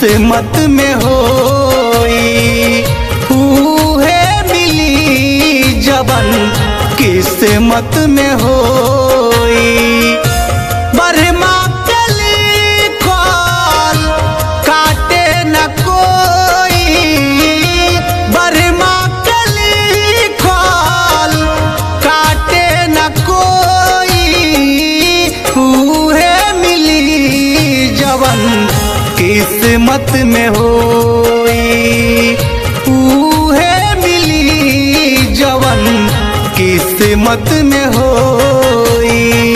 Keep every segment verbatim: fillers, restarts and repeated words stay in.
किस्मत में होई उहे मिली जवन किस्मत में होई। बरहमा के लिखल काटे न कोई, बरहमा के लिखल काटे न कोई, उहे मिली जवन किस्मत में होई उहे मिली जवन किस्मत में होई।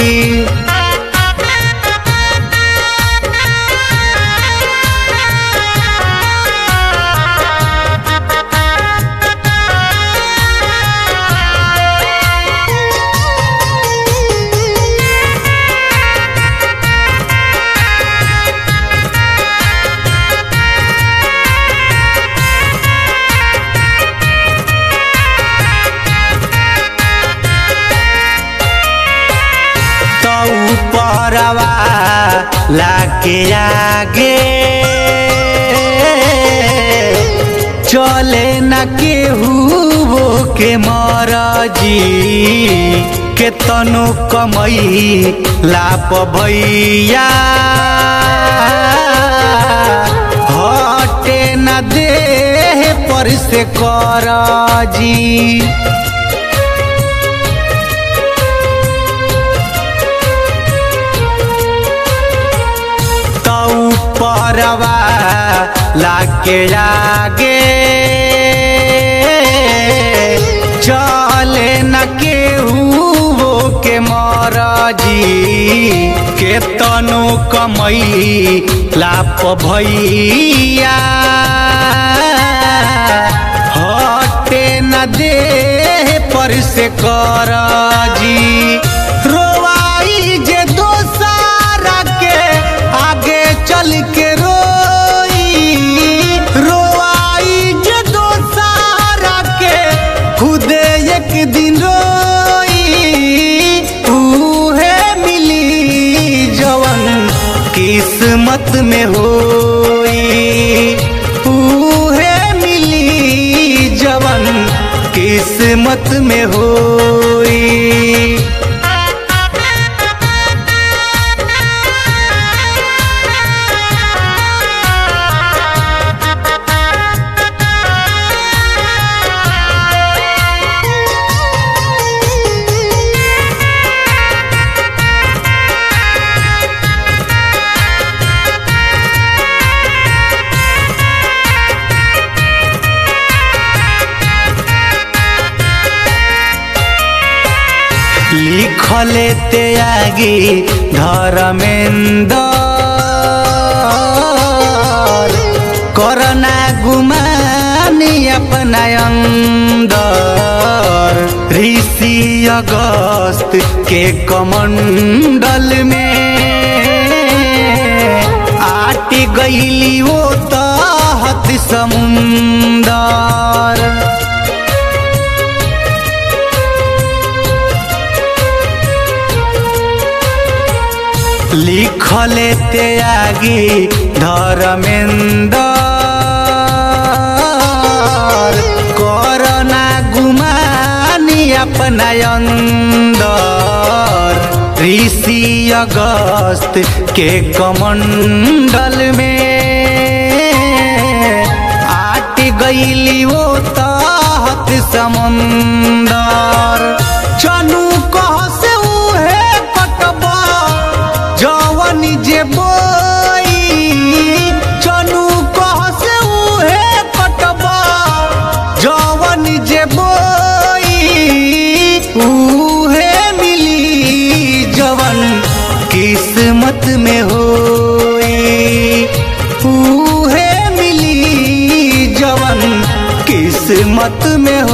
परवा लाके आगे चले न केहू के मरजी के तनु कमई लाप भैया हटे न देह पर से करजी। परवा लाके आगे चले न केहू के मरजी के तनु कमई लाप भैया हटे न देह पर से करजी। रोवाई जे दोसारा के आगे चल के रोई, रोआई जे दोसारा के खुदे एक दिन रोई, उहे मिली जवन किस्मत में होई उहे मिली जवन किस्मत में होई। लिखले त्यागी धर्मेंद्र करना गुमानी अपना अंदर ऋषि अगस्त के कमंडल में आट गईली वो तहत समुंदर। लिखले त्यागी धर्मेंद्र करना गुमानी अपना अंदर ऋषि अगस्त के कमंडल में आट गईली वो तहत समुंदर। चनू कह से उहे कटबा जवन जे बोई, चनू कह से उहे कटबा जवन जे बोई, उहे मिली जवन किस्मत में होई उहे मिली जवन किस्मत में